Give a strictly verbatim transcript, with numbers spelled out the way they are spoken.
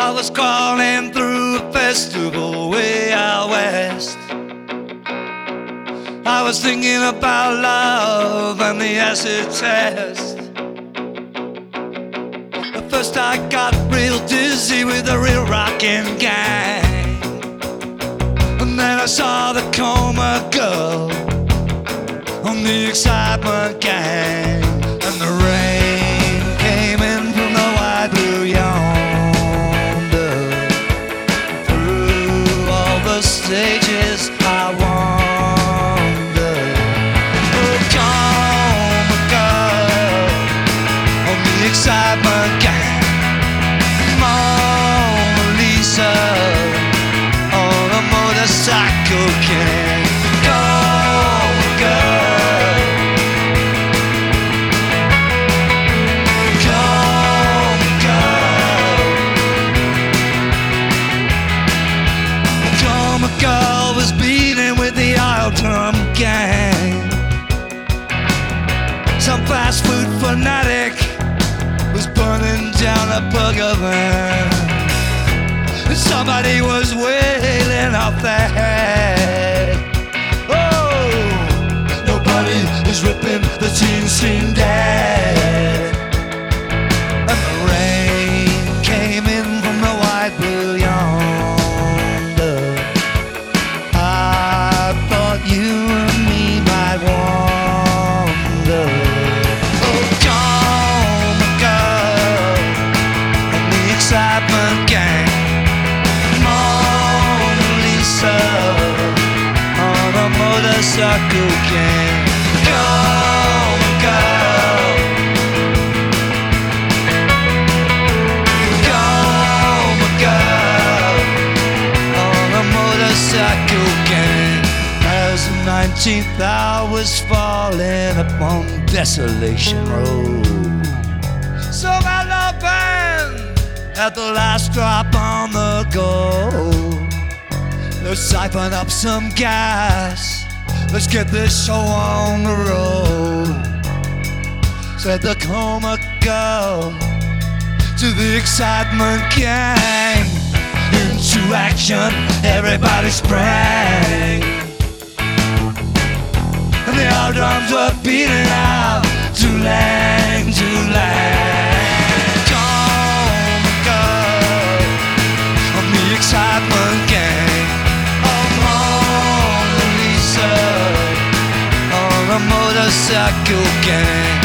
I was crawling through a festival way out west. I was thinking about love and the acid test. At first I got real dizzy with the real rockin' gang, and then I saw the Coma Girl on the Excitement Gang. And the rain came in from the wide blue yonder. Through all the stages I wander. Oh, Coma Girl on the Excitement Gang. Mona Lisa on a motorcycle gang. Coma Girl, Coma Girl. Coma Girl was beating with the Isle Drum Gang. Some fast food fanatic was burning down a burger van. Somebody was wailing off their head. Oh, nobody is ripping the teen scene dead. And the rain came in from the wide blue yonder. I thought you and me might wander. Oh, Coma Girl and the Excitement Gang. Mona Lisa on a motorcycle gang. Coma Girl, Coma Girl on a motorcycle gang. As the nineteenth hour was falling upon Desolation Road, so my love band at the last drop on the go. Let's siphon up some gas, let's get this show on the road. Said the Coma Girl to the Excitement Gang. Into action everybody sprang, and the old drums were beating out Toolang, Toolang. Coma Girl on the Excitement Gang. Oh, Mona Lisa on a motorcycle gang.